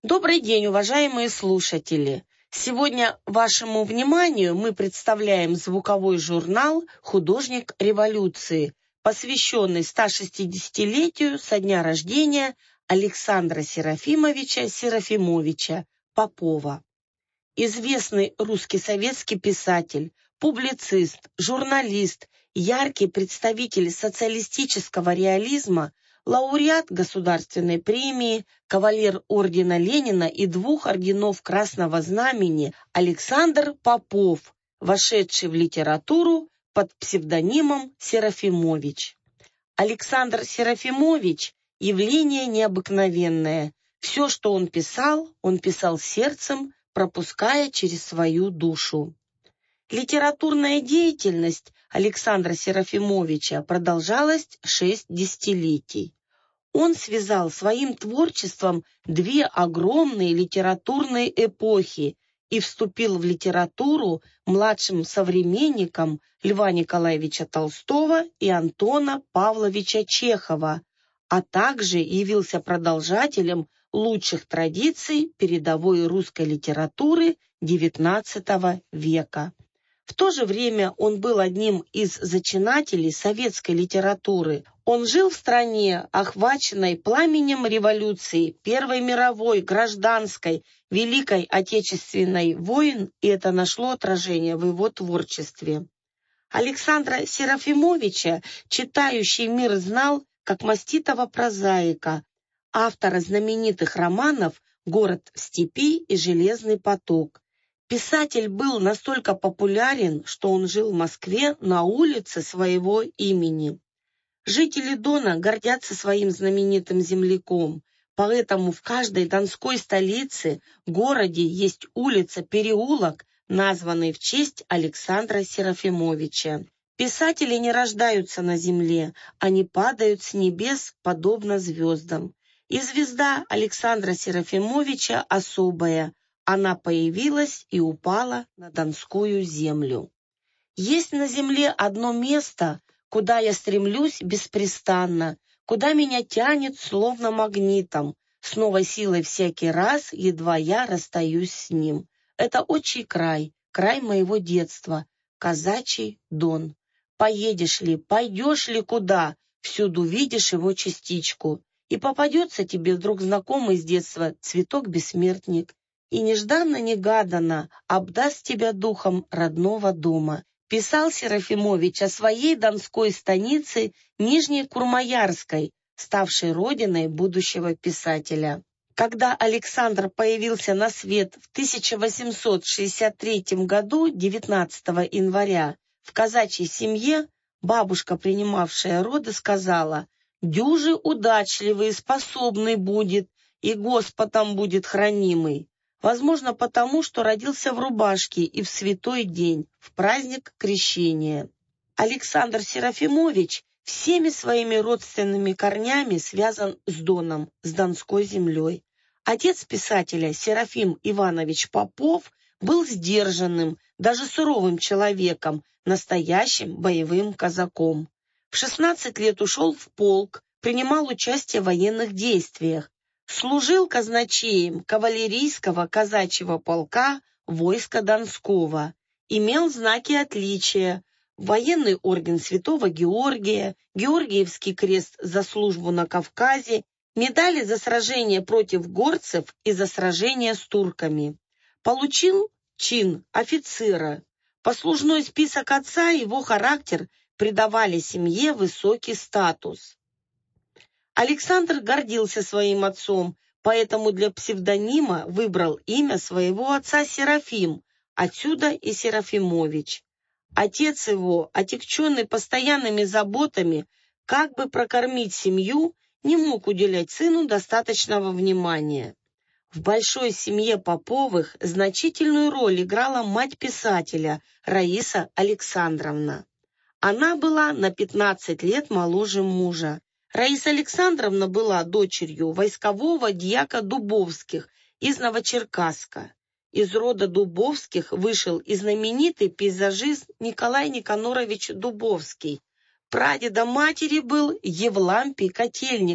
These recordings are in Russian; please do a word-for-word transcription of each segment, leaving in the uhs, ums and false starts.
Добрый день, уважаемые слушатели! Сегодня вашему вниманию мы представляем звуковой журнал «Художник революции», посвященный ста шестидесятилетию со дня рождения Александра Серафимовича Серафимовича Попова. Известный русский советский писатель, публицист, журналист, яркий представитель социалистического реализма, лауреат Государственной премии, кавалер ордена Ленина и двух орденов Красного Знамени Александр Попов, вошедший в литературу под псевдонимом Серафимович. Александр Серафимович – явление необыкновенное. Все, что он писал, он писал сердцем, пропуская через свою душу. Литературная деятельность Александра Серафимовича продолжалась шесть десятилетий. Он связал своим творчеством две огромные литературные эпохи и вступил в литературу младшим современником Льва Николаевича Толстого и Антона Павловича Чехова, а также явился продолжателем лучших традиций передовой русской литературы девятнадцатого века. В то же время он был одним из зачинателей советской литературы. Он жил в стране, охваченной пламенем революции, Первой мировой, гражданской, Великой Отечественной войн, и это нашло отражение в его творчестве. Александра Серафимовича читающий мир знал как маститого прозаика, автора знаменитых романов «Город в степи» и «Железный поток». Писатель был настолько популярен, что он жил в Москве на улице своего имени. Жители Дона гордятся своим знаменитым земляком, поэтому в каждой донской столице, городе есть улица, переулок, названный в честь Александра Серафимовича. Писатели не рождаются на земле, они падают с небес, подобно звездам. И звезда Александра Серафимовича особая. Она появилась и упала на донскую землю. Есть на земле одно место, куда я стремлюсь беспрестанно, куда меня тянет словно магнитом, с новой силой всякий раз, едва я расстаюсь с ним. Это отчий край, край моего детства, казачий Дон. Поедешь ли, пойдешь ли куда, всюду видишь его частичку, и попадется тебе вдруг знакомый с детства цветок-бессмертник, и нежданно-негаданно обдаст тебя духом родного дома. Писал Серафимович о своей донской станице Нижней Курмаярской, ставшей родиной будущего писателя. Когда Александр появился на свет в тысяча восемьсот шестьдесят третьем году, девятнадцатого января, в казачьей семье, бабушка, принимавшая роды, сказала: «Дюже удачливый и способный будет, и Господом будет хранимый». Возможно, потому, что родился в рубашке и в святой день, в праздник Крещения. Александр Серафимович всеми своими родственными корнями связан с Доном, с Донской землей. Отец писателя Серафим Иванович Попов был сдержанным, даже суровым человеком, настоящим боевым казаком. В шестнадцать лет ушел в полк, принимал участие в военных действиях. Служил казначеем кавалерийского казачьего полка войска Донского. Имел знаки отличия: военный орден Святого Георгия, Георгиевский крест за службу на Кавказе, медали за сражение против горцев и за сражение с турками. Получил чин офицера. Послужной список отца и его характер придавали семье высокий статус. Александр гордился своим отцом, поэтому для псевдонима выбрал имя своего отца Серафим, отсюда и Серафимович. Отец его, отягченный постоянными заботами, как бы прокормить семью, не мог уделять сыну достаточного внимания. В большой семье Поповых значительную роль играла мать писателя Раиса Александровна. Она была на пятнадцать лет моложе мужа. Раиса Александровна была дочерью войскового дьяка Дубовских из Новочеркасска. Из рода Дубовских вышел и знаменитый пейзажист Николай Никанорович Дубовский. Прадедом матери был Евлампий Котельников,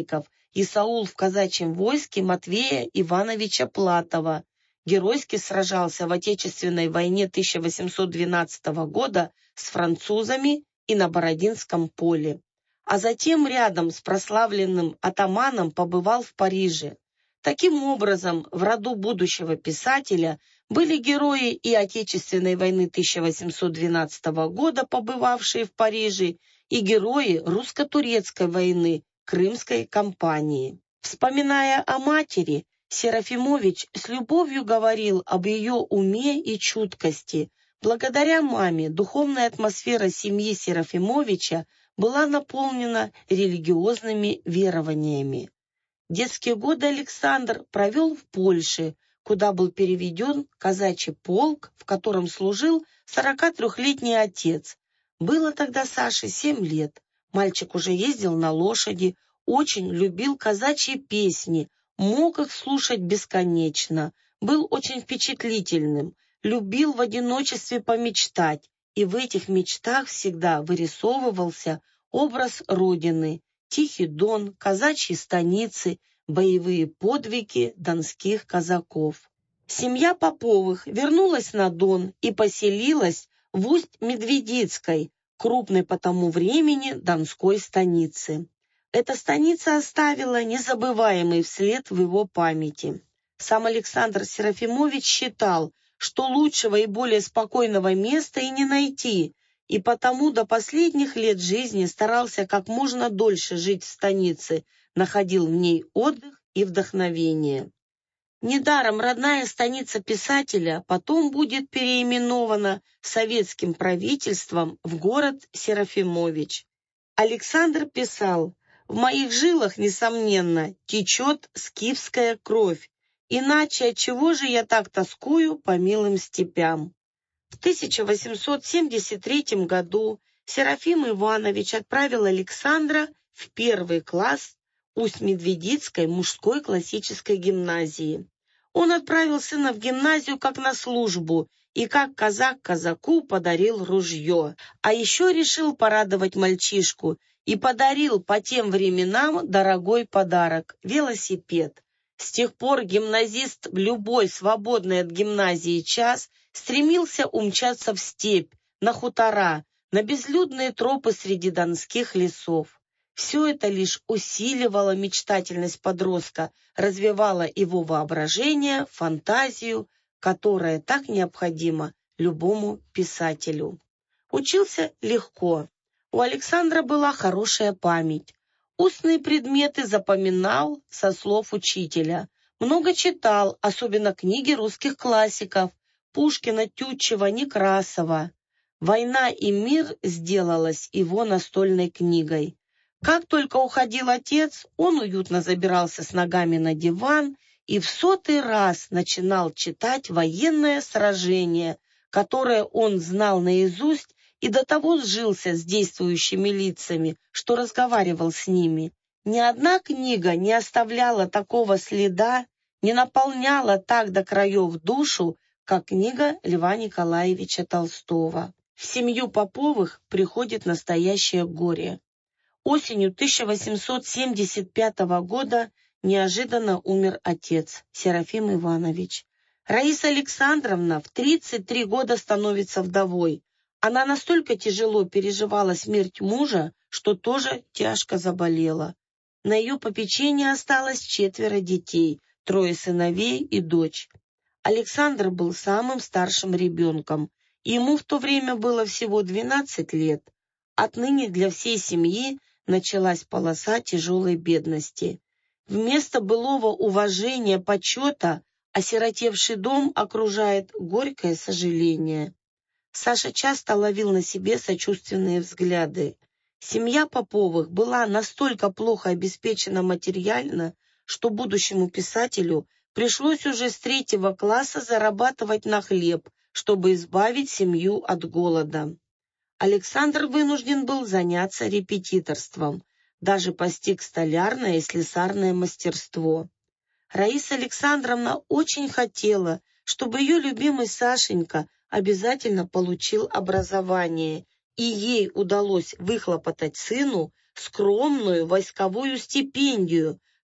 Исаул в казачьем войске Матвея Ивановича Платова. Геройски сражался в Отечественной войне тысяча восемьсот двенадцатого года с французами и на Бородинском поле. А затем рядом с прославленным атаманом побывал в Париже. Таким образом, в роду будущего писателя были герои и Отечественной войны тысяча восемьсот двенадцатого года, побывавшие в Париже, и герои русско-турецкой войны Крымской кампании. Вспоминая о матери, Серафимович с любовью говорил об ее уме и чуткости. Благодаря маме духовная атмосфера семьи Серафимовича была наполнена религиозными верованиями. Детские годы Александр провел в Польше, куда был переведен казачий полк, в котором служил сорокатрёхлетний отец. Было тогда Саше семь лет. Мальчик уже ездил на лошади, очень любил казачьи песни, мог их слушать бесконечно, был очень впечатлительным, любил в одиночестве помечтать, и в этих мечтах всегда вырисовывался образ Родины, Тихий Дон, казачьи станицы, боевые подвиги донских казаков. Семья Поповых вернулась на Дон и поселилась в Усть-Медведицкой, крупной по тому времени донской станице. Эта станица оставила незабываемый вслед в его памяти. Сам Александр Серафимович считал, что лучшего и более спокойного места и не найти, и потому до последних лет жизни старался как можно дольше жить в станице, находил в ней отдых и вдохновение. Недаром родная станица писателя потом будет переименована советским правительством в город Серафимович. Александр писал: «В моих жилах, несомненно, течет скифская кровь, иначе отчего же я так тоскую по милым степям?» В тысяча восемьсот семьдесят третьем году Серафим Иванович отправил Александра в первый класс Усть-Медведицкой мужской классической гимназии. Он отправил сына в гимназию как на службу и как казак казаку подарил ружье, а еще решил порадовать мальчишку и подарил по тем временам дорогой подарок – велосипед. С тех пор гимназист в любой свободный от гимназии час стремился умчаться в степь, на хутора, на безлюдные тропы среди донских лесов. Все это лишь усиливало мечтательность подростка, развивало его воображение, фантазию, которая так необходима любому писателю. Учился легко. У Александра была хорошая память. Устные предметы запоминал со слов учителя. Много читал, особенно книги русских классиков Пушкина, Тютчева, Некрасова. «Война и мир» сделалась его настольной книгой. Как только уходил отец, он уютно забирался с ногами на диван и в сотый раз начинал читать военное сражение, которое он знал наизусть, и до того сжился с действующими лицами, что разговаривал с ними. Ни одна книга не оставляла такого следа, не наполняла так до краев душу, как книга Льва Николаевича Толстого. В семью Поповых приходит настоящее горе. Осенью тысяча восемьсот семьдесят пятого года неожиданно умер отец, Серафим Иванович. Раиса Александровна в тридцать три года становится вдовой. Она настолько тяжело переживала смерть мужа, что тоже тяжко заболела. На ее попечении осталось четверо детей, трое сыновей и дочь. Александр был самым старшим ребенком. Ему в то время было всего двенадцать лет. Отныне для всей семьи началась полоса тяжелой бедности. Вместо былого уважения, почета, осиротевший дом окружает горькое сожаление. Саша часто ловил на себе сочувственные взгляды. Семья Поповых была настолько плохо обеспечена материально, что будущему писателю пришлось уже с третьего класса зарабатывать на хлеб, чтобы избавить семью от голода. Александр вынужден был заняться репетиторством, даже постиг столярное и слесарное мастерство. Раиса Александровна очень хотела, чтобы ее любимый Сашенька обязательно получил образование, и ей удалось выхлопотать сыну скромную войсковую стипендию,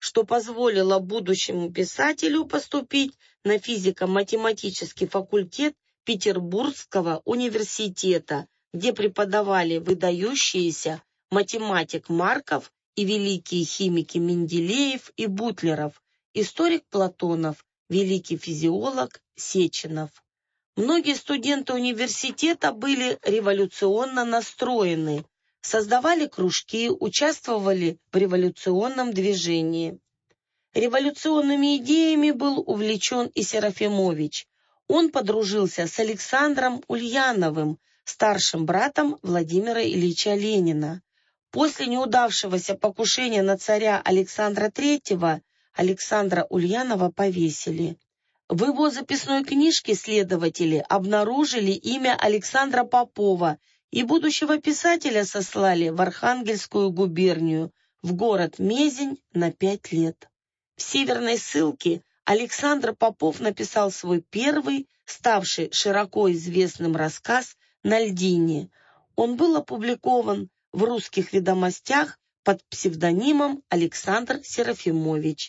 что позволило будущему писателю поступить на физико-математический факультет Петербургского университета, где преподавали выдающиеся математик Марков и великие химики Менделеев и Бутлеров, историк Платонов, великий физиолог Сеченов. Многие студенты университета были революционно настроены, создавали кружки, участвовали в революционном движении. Революционными идеями был увлечен и Серафимович. Он подружился с Александром Ульяновым, старшим братом Владимира Ильича Ленина. После неудавшегося покушения на царя Александра Третьего Александра Ульянова повесили. В его записной книжке следователи обнаружили имя Александра Попова, и будущего писателя сослали в Архангельскую губернию, в город Мезень, на пять лет. В северной ссылке Александр Попов написал свой первый, ставший широко известным рассказ «На льдине». Он был опубликован в «Русских ведомостях» под псевдонимом Александр Серафимович.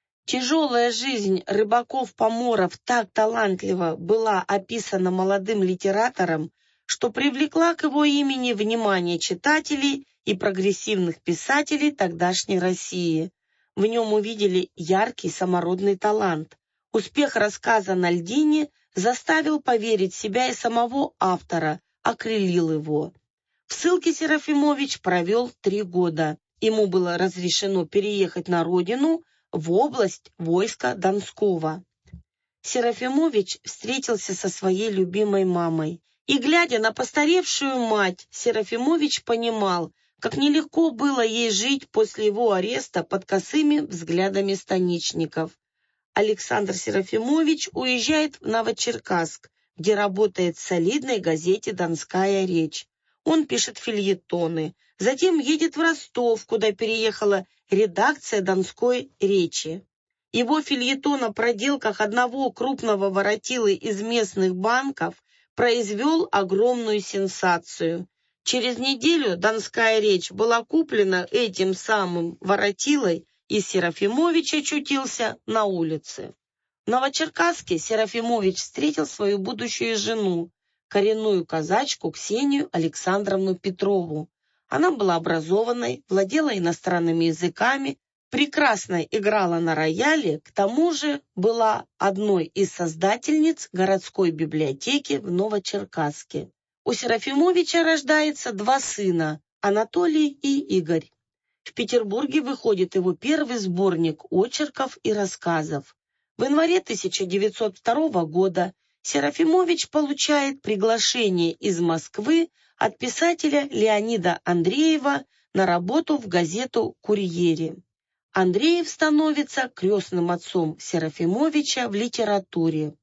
Тяжелая жизнь рыбаков-поморов так талантливо была описана молодым литератором, что привлекла к его имени внимание читателей и прогрессивных писателей тогдашней России. В нем увидели яркий самородный талант. Успех рассказа «На льдине» заставил поверить в себя и самого автора, окрылил его. В ссылке Серафимович провел три года. Ему было разрешено переехать на родину, в область войска Донского. Серафимович встретился со своей любимой мамой. И, глядя на постаревшую мать, Серафимович понимал, как нелегко было ей жить после его ареста под косыми взглядами станичников. Александр Серафимович уезжает в Новочеркасск, где работает в солидной газете «Донская речь». Он пишет фельетоны, затем едет в Ростов, куда переехала редакция «Донской речи». Его фельетон о проделках одного крупного воротилы из местных банков произвел огромную сенсацию. Через неделю «Донская речь» была куплена этим самым воротилой, и Серафимович очутился на улице. В Новочеркасске Серафимович встретил свою будущую жену, коренную казачку Ксению Александровну Петрову. Она была образованной, владела иностранными языками, прекрасно играла на рояле, к тому же была одной из создательниц городской библиотеки в Новочеркасске. У Серафимовича рождается два сына – Анатолий и Игорь. В Петербурге выходит его первый сборник очерков и рассказов. В январе тысяча девятьсот второго года Серафимович получает приглашение из Москвы от писателя Леонида Андреева на работу в газету «Курьере». Андреев становится крестным отцом Серафимовича в литературе.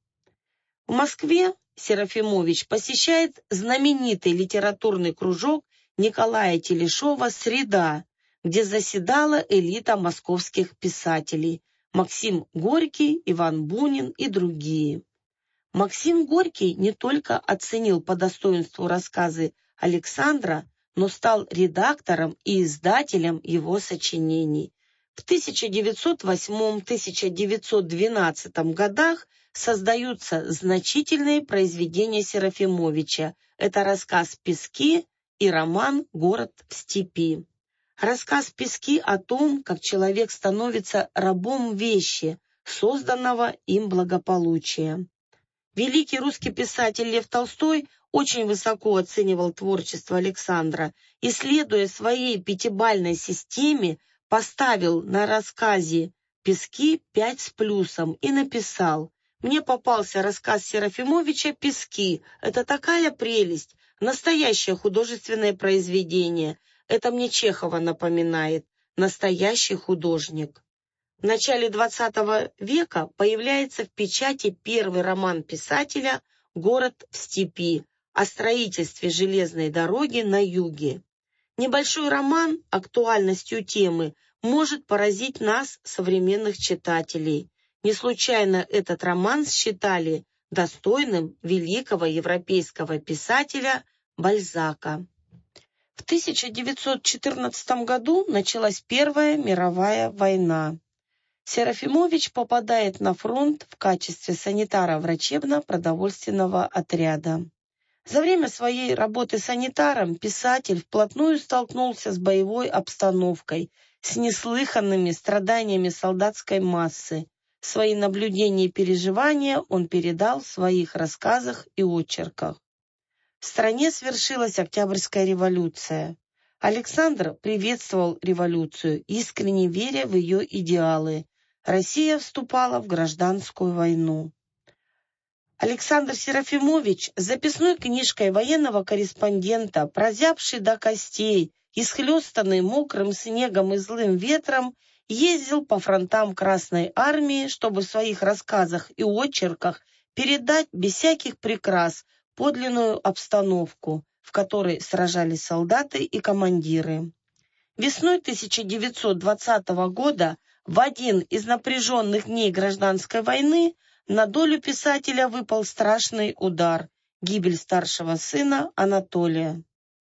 В Москве Серафимович посещает знаменитый литературный кружок Николая Телешова «Среда», где заседала элита московских писателей Максим Горький, Иван Бунин и другие. Максим Горький не только оценил по достоинству рассказы Александра, но стал редактором и издателем его сочинений. В тысяча девятьсот восьмом — тысяча девятьсот двенадцатом годах создаются значительные произведения Серафимовича. Это рассказ «Пески» и роман «Город в степи». Рассказ «Пески» о том, как человек становится рабом вещи, созданного им благополучия. Великий русский писатель Лев Толстой очень высоко оценивал творчество Александра и, следуя своей пятибалльной системе, поставил на рассказе «Пески» пять с плюсом и написал: «Мне попался рассказ Серафимовича «Пески». Это такая прелесть, настоящее художественное произведение. Это мне Чехова напоминает, настоящий художник». В начале двадцатого века появляется в печати первый роман писателя «Город в степи» о строительстве железной дороги на юге. Небольшой роман актуальностью темы может поразить нас, современных читателей. Не случайно этот роман считали достойным великого европейского писателя Бальзака. В тысяча девятьсот четырнадцатом году началась Первая мировая война. Серафимович попадает на фронт в качестве санитара врачебно-продовольственного отряда. За время своей работы санитаром писатель вплотную столкнулся с боевой обстановкой, с неслыханными страданиями солдатской массы. Свои наблюдения и переживания он передал в своих рассказах и очерках. В стране свершилась Октябрьская революция. Александр приветствовал революцию, искренне веря в ее идеалы. Россия вступала в гражданскую войну. Александр Серафимович, записной книжкой военного корреспондента, прозябший до костей, исхлестанный мокрым снегом и злым ветром, ездил по фронтам Красной Армии, чтобы в своих рассказах и очерках передать без всяких прикрас подлинную обстановку, в которой сражались солдаты и командиры. Весной тысяча девятьсот двадцатого года, в один из напряженных дней гражданской войны, на долю писателя выпал страшный удар – гибель старшего сына Анатолия.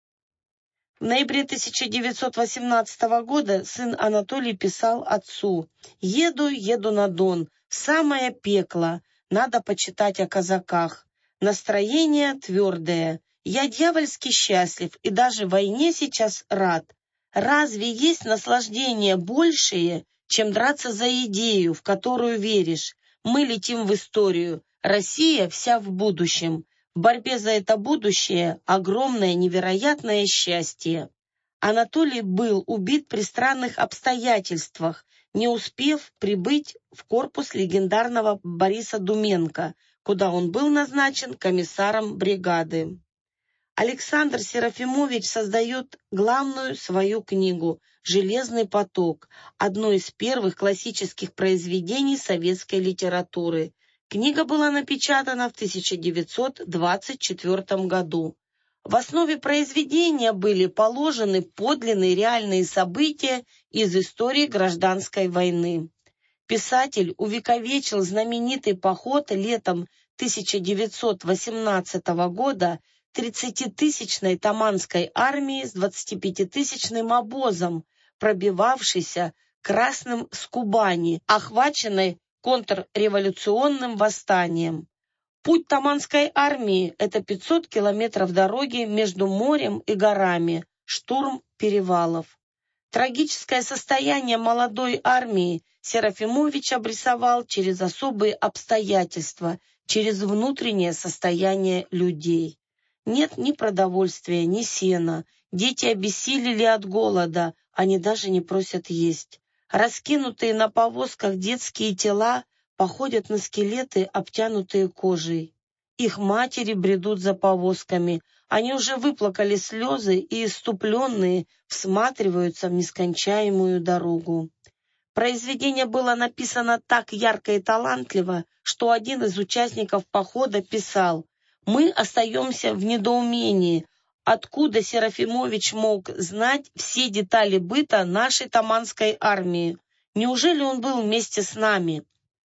В ноябре тысяча девятьсот восемнадцатого года сын Анатолий писал отцу: «Еду, еду на Дон, в самое пекло, надо почитать о казаках. Настроение твердое, я дьявольски счастлив и даже войне сейчас рад. Разве есть наслаждение большее, чем драться за идею, в которую веришь? Мы летим в историю, Россия вся в будущем. В борьбе за это будущее огромное невероятное счастье». Анатолий был убит при странных обстоятельствах, не успев прибыть в корпус легендарного Бориса Думенко, куда он был назначен комиссаром бригады. Александр Серафимович создает главную свою книгу «Железный поток», одно из первых классических произведений советской литературы. Книга была напечатана в тысяча девятьсот двадцать четвёртом году. В основе произведения были положены подлинные реальные события из истории гражданской войны. Писатель увековечил знаменитый поход летом тысяча девятьсот восемнадцатого года тридцатитысячной Таманской армии с двадцатипятитысячным обозом, пробивавшейся Красным с Кубани, охваченной контрреволюционным восстанием. Путь Таманской армии – это пятьсот километров дороги между морем и горами, штурм перевалов. Трагическое состояние молодой армии Серафимович обрисовал через особые обстоятельства, через внутреннее состояние людей. Нет ни продовольствия, ни сена. Дети обессилели от голода, они даже не просят есть. Раскинутые на повозках детские тела походят на скелеты, обтянутые кожей. Их матери бредут за повозками. Они уже выплакали слезы и, исступленные, всматриваются в нескончаемую дорогу. Произведение было написано так ярко и талантливо, что один из участников похода писал: «Мы остаемся в недоумении, откуда Серафимович мог знать все детали быта нашей Таманской армии. Неужели он был вместе с нами?»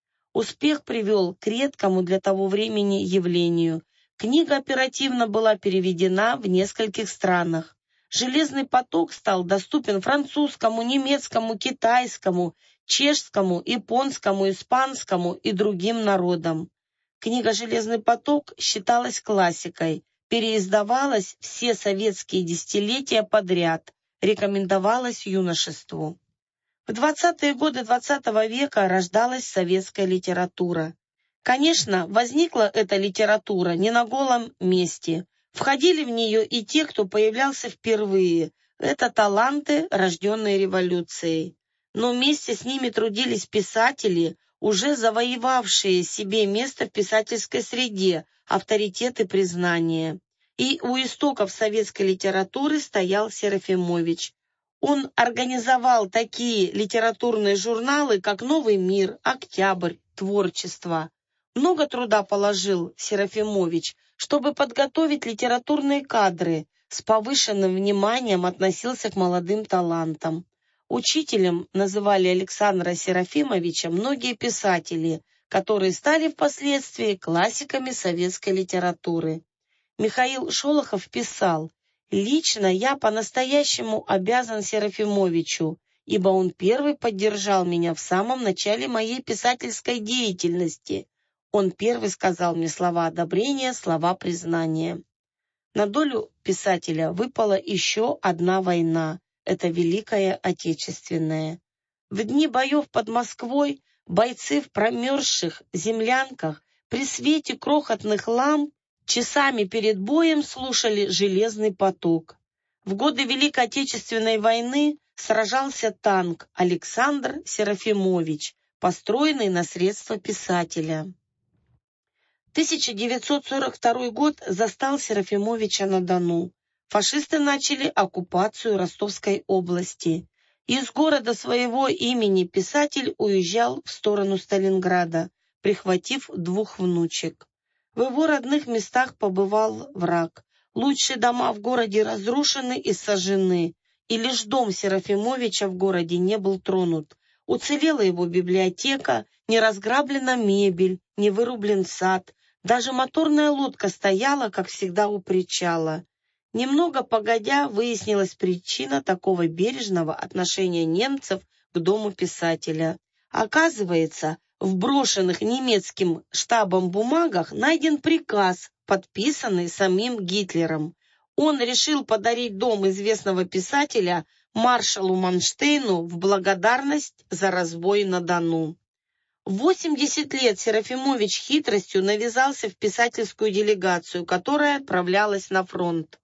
Успех привел к редкому для того времени явлению. Книга оперативно была переведена в нескольких странах. «Железный поток» стал доступен французскому, немецкому, китайскому, чешскому, японскому, испанскому и другим народам. Книга «Железный поток» считалась классикой, переиздавалась все советские десятилетия подряд, рекомендовалась юношеству. В двадцатые годы двадцатого века рождалась советская литература. Конечно, возникла эта литература не на голом месте. Входили в нее и те, кто появлялся впервые. Это таланты, рожденные революцией. Но вместе с ними трудились писатели, уже завоевавшие себе место в писательской среде, авторитет и признание. И у истоков советской литературы стоял Серафимович. Он организовал такие литературные журналы, как «Новый мир», «Октябрь», «Творчество». Много труда положил Серафимович, чтобы подготовить литературные кадры, с повышенным вниманием относился к молодым талантам. Учителем называли Александра Серафимовича многие писатели, которые стали впоследствии классиками советской литературы. Михаил Шолохов писал: «Лично я по-настоящему обязан Серафимовичу. ибо он первый поддержал меня в самом начале моей писательской деятельности. Он первый сказал мне слова одобрения, слова признания. На долю писателя выпала еще одна война. Это Великая Отечественная. В дни боев под Москвой бойцы в промерзших землянках при свете крохотных ламп часами перед боем слушали «Железный поток». В годы Великой Отечественной войны сражался танк Александр Серафимович, построенный на средства писателя. тысяча девятьсот сорок второй год застал Серафимовича на Дону. Фашисты начали оккупацию Ростовской области. Из города своего имени писатель уезжал в сторону Сталинграда, прихватив двух внучек. В его родных местах побывал враг. Лучшие дома в городе разрушены и сожжены, и лишь дом Серафимовича в городе не был тронут. Уцелела его библиотека, не разграблена мебель, не вырублен сад. Даже моторная лодка стояла, как всегда, у причала. Немного погодя, выяснилась причина такого бережного отношения немцев к дому писателя. Оказывается, в брошенных немецким штабом бумагах найден приказ, подписанный самим Гитлером. Он решил подарить дом известного писателя маршалу Манштейну в благодарность за разбой на Дону. В восемьдесят лет Серафимович хитростью навязался в писательскую делегацию, которая отправлялась на фронт.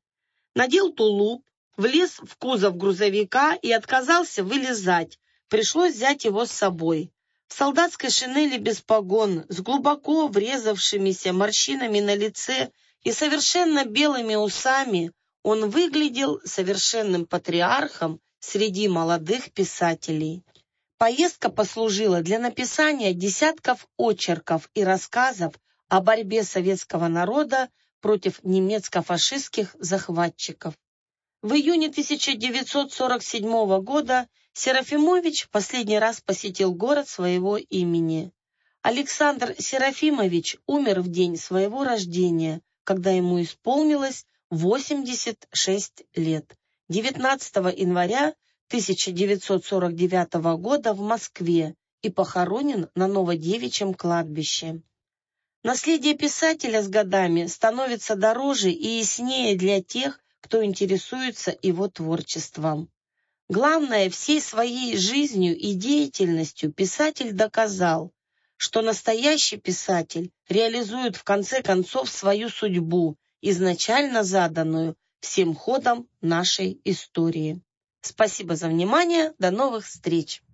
Надел тулуп, влез в кузов грузовика и отказался вылезать. Пришлось взять его с собой. В солдатской шинели без погон, с глубоко врезавшимися морщинами на лице и совершенно белыми усами, он выглядел совершенным патриархом среди молодых писателей. Поездка послужила для написания десятков очерков и рассказов о борьбе советского народа против немецко-фашистских захватчиков. В июне тысяча девятьсот сорок седьмого года Серафимович в последний раз посетил город своего имени. Александр Серафимович умер в день своего рождения, когда ему исполнилось восемьдесят шесть лет, девятнадцатого января тысяча девятьсот сорок девятого года в Москве, и похоронен на Новодевичьем кладбище. Наследие писателя с годами становится дороже и яснее для тех, кто интересуется его творчеством. Главное, всей своей жизнью и деятельностью писатель доказал, что настоящий писатель реализует в конце концов свою судьбу, изначально заданную всем ходом нашей истории. Спасибо за внимание, до новых встреч!